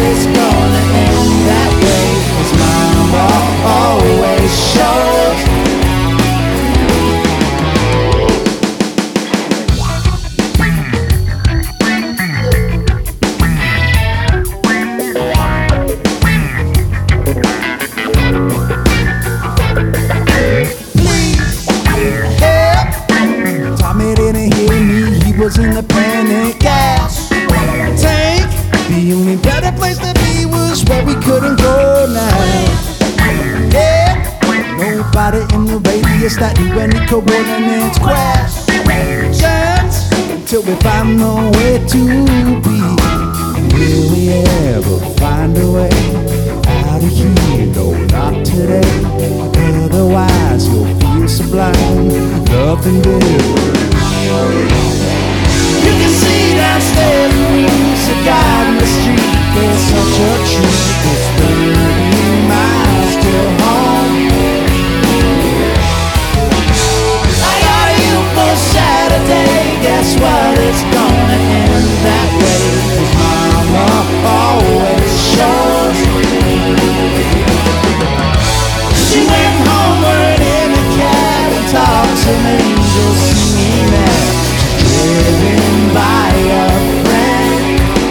it's gonna end that way, 'cause mama always shows. Was in the panic gas tank. The only better place to be was where we couldn't go now. Yeah, nobody in the radius that knew any coordinates. Questions until we find nowhere to be. Will we ever find a way out of here? No, not today. Otherwise you'll feel sublime, nothing different. You can see downstairs the music out in the street. There's such a treat. It's 30 miles till home. I got you for Saturday. Guess what? It's gonna end that way, 'cause mama always shows. She went homeward in a cab and talked to angels singing that. Driven by a friend.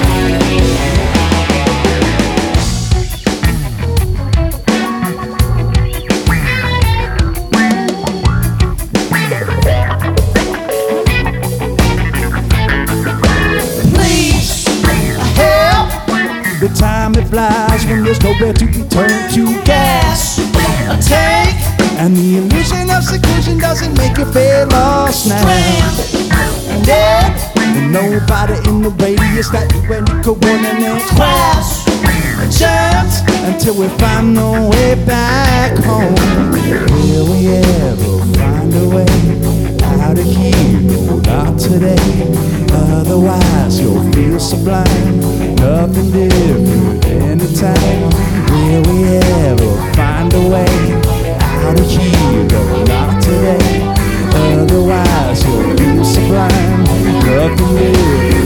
Please help. The time it flies when there's nowhere to be turned to. Gas a tank, and the illusion of seclusion doesn't make you feel lost now. Dead, and nobody in the radius that you and you could want in class. Chance until we find no way back home. Will we ever find a way out of here? No, not today. Otherwise you'll feel sublime, nothing different anytime. Will we ever find a way out of here? No, not today. Otherwise you'll feel sublime, nothing different.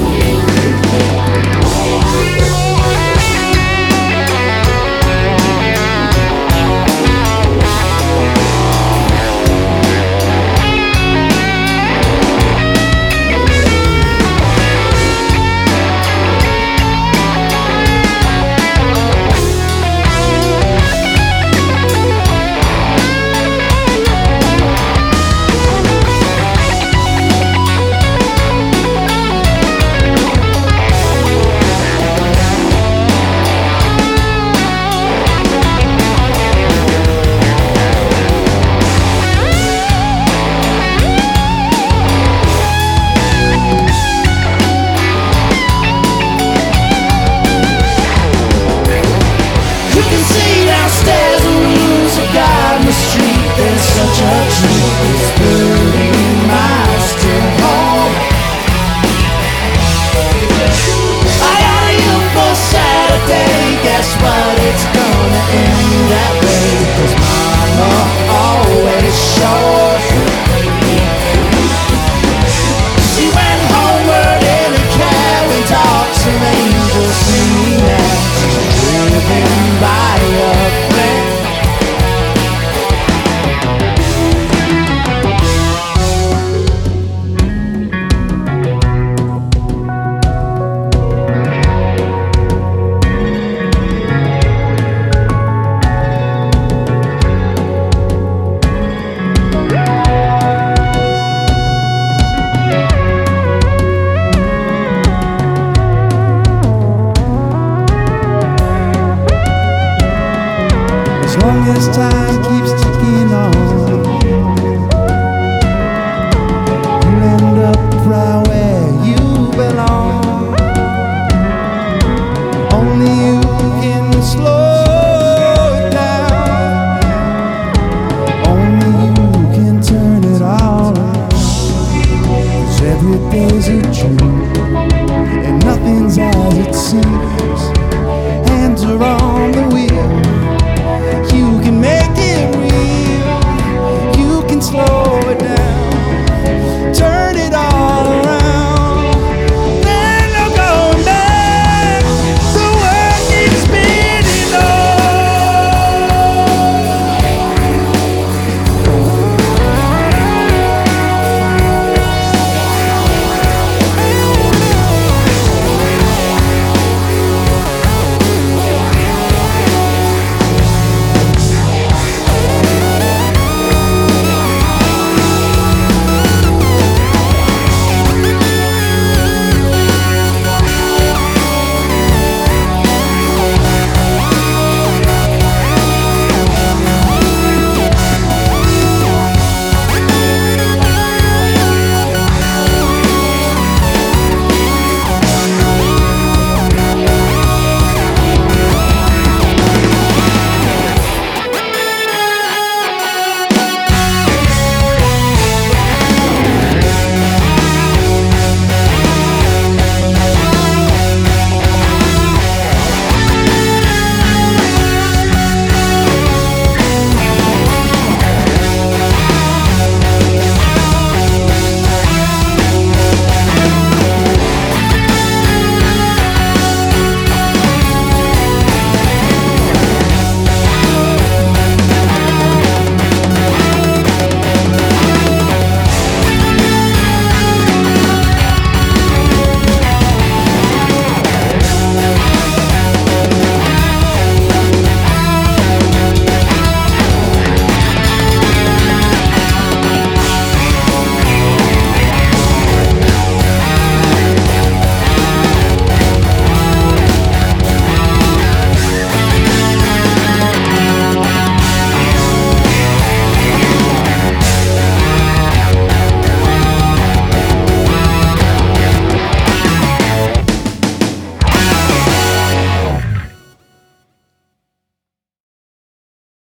And nothing's as it seems. Hands are on